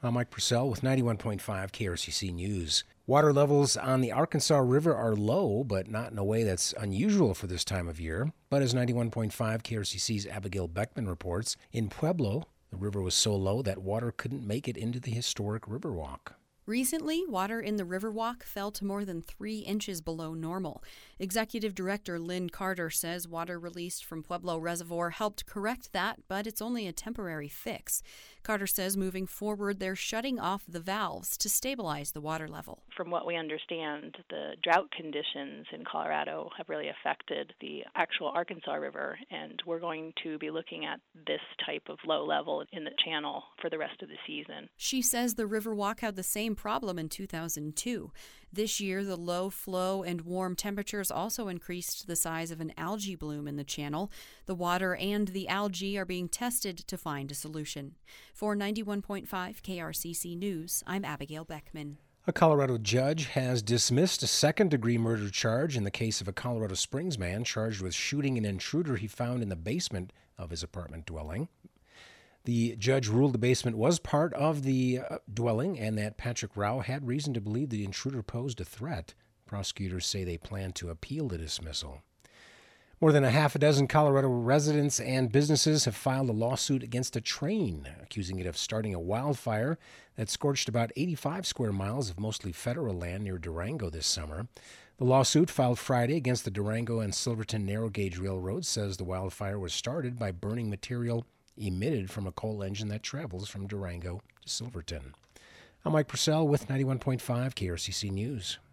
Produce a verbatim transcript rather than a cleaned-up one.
I'm Mike Purcell with ninety-one point five K R C C News. Water levels on the Arkansas River are low, but not in a way that's unusual for this time of year. But as ninety-one point five K R C C's Abigail Beckman reports, in Pueblo, the river was so low that water couldn't make it into the historic Riverwalk. Recently, water in the Riverwalk fell to more than three inches below normal. Executive Director Lynn Carter says water released from Pueblo Reservoir helped correct that, but it's only a temporary fix. Carter says moving forward, they're shutting off the valves to stabilize the water level. From what we understand, the drought conditions in Colorado have really affected the actual Arkansas River, and we're going to be looking at this type of low level in the channel for the rest of the season. She says the Riverwalk had the same problem in two thousand two. This year, the low flow and warm temperatures also increased the size of an algae bloom in the channel. The water and the algae are being tested to find a solution. For ninety-one point five K R C C News, I'm Abigail Beckman. A Colorado judge has dismissed a second-degree murder charge in the case of a Colorado Springs man charged with shooting an intruder he found in the basement of his apartment dwelling. The judge ruled the basement was part of the uh, dwelling and that Patrick Rao had reason to believe the intruder posed a threat. Prosecutors say they plan to appeal the dismissal. More than a half a dozen Colorado residents and businesses have filed a lawsuit against a train, accusing it of starting a wildfire that scorched about eighty-five square miles of mostly federal land near Durango this summer. The lawsuit, filed Friday against the Durango and Silverton Narrow Gauge Railroad, says the wildfire was started by burning material emitted from a coal engine that travels from Durango to Silverton. I'm Mike Purcell with ninety-one point five K R C C News.